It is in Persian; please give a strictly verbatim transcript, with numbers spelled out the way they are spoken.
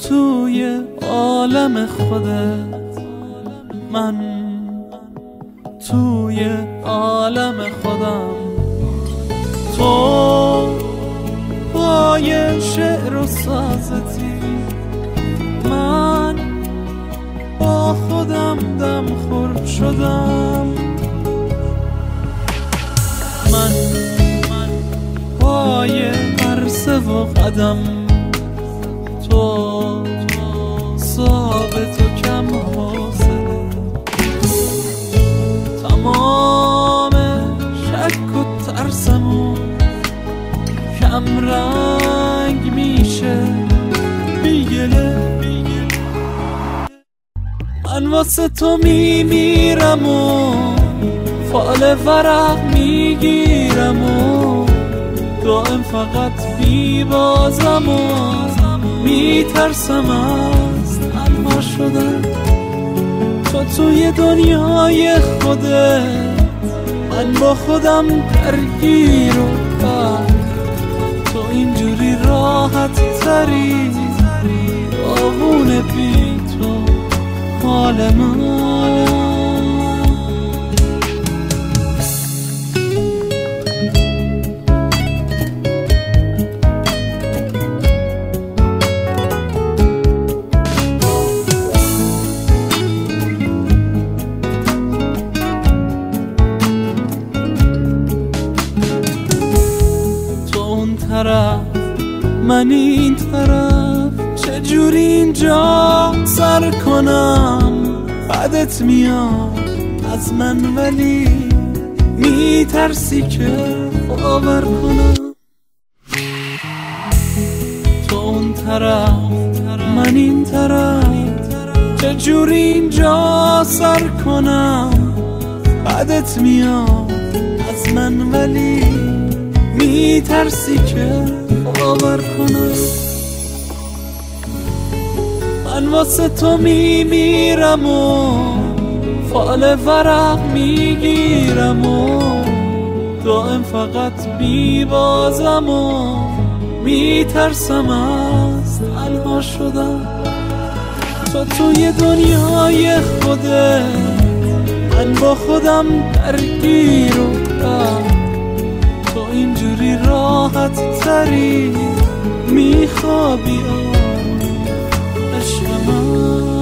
توی عالم خودت، من توی عالم خودم. تو پای شعر و سازتی، من با خودم دم خور شدم. من پای عرصه و قدم، تو ثابت و کم حوصله. تمام شک و ترسمون کم رنگ میشه بی گله. من واسه تو میمیرم و فال ورق میگیرم و دائم فقط بیبازم و میترسم از تنها شدن. تو توی دنیای خودت، من با خودم درگیر و بعد تو اینجوری راحت تری. آغونه بی تو حال من. طرف من این طرف، چجوری اینجا سر کنم؟ بعدت میاد از من ولی میترسی که باور کنم. تو اون طرف من این طرف، چجوری اینجا سر کنم؟ بعدت میاد از من ولی میترسی که باور کنم. من واسه تو میمیرم و فال ورق میگیرم و دائم فقط بیبازم و میترسم از تنها شدن. تو توی دنیای خودت، من با خودم درگیر و بعد تو اینجوری راحت تری میخوابی عشق من.